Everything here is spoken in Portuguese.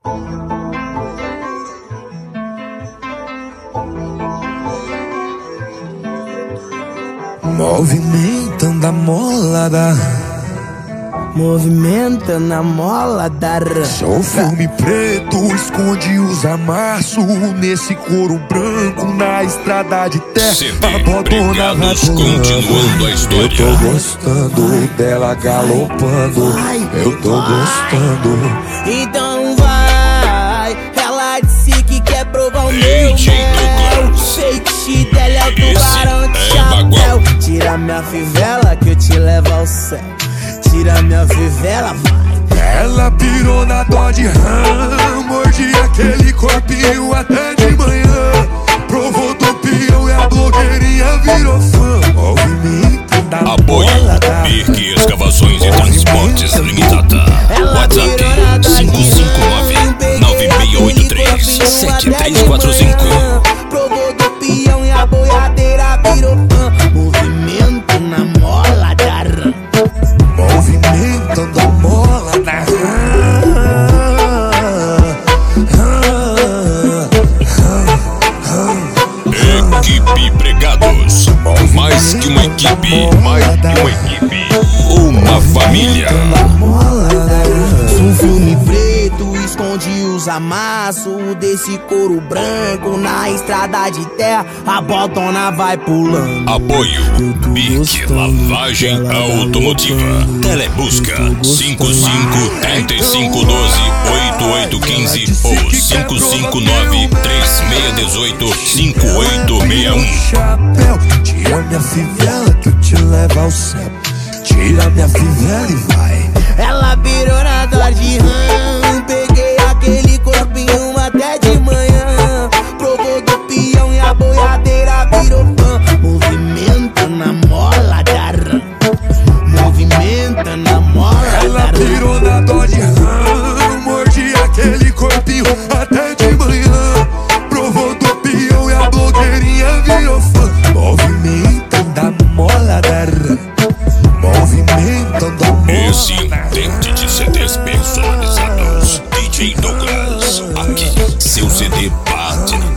Movimentando a molada, movimentando a molada. sou filme preto, esconde os amassos nesse couro branco na estrada de terra. Brigados, continuando a história. Eu tô gostando dela galopando, eu tô gostando. Então vai, ela disse que quer provar o meu mel. Fake shit, ela é o tubarão de chapéu. Tira minha fivela que eu te levo ao céu. Tira minha fivela, vai. Ela pirou na Dodge Ram, mordi aquele corpinho até de manhã. Provou do peão e a blogueirinha virou fã. Movimento da Apoio Birk Escavações e Transportes Limitada. WhatsApp 559-9683-7345. Provou do peão e a boiadeira virou fã. Movimento na mola da rã. Movimentando a mola da Equipe Brigados. Mais que uma equipe, uma família. Um filme preto esconde os amassos desse couro branco na estrada de terra. A botona vai pulando. Apoio Birk Lavagem Automotiva. Telebusca 55-3512-8815 ou 559-3618-5861. chapéu. Tira minha fivela que eu te levo ao céu. Tira minha fivela e vai. Ela virou na Dodge Ram. Peguei aquele corpinho até de manhã. Provou do peão e a boiadeira virou fã. Movimenta na mola da rã. Movimenta na mola da rã. Ela pirou na Dodge Ram, mordi aquele corpinho até de manhã. Provou do peão e a blogueirinha virou fã. Movimentando a mola da rã. Movimentando a mola. Esse intente de CDs personalizados. DJ Douglas. Aqui, seu CD bate na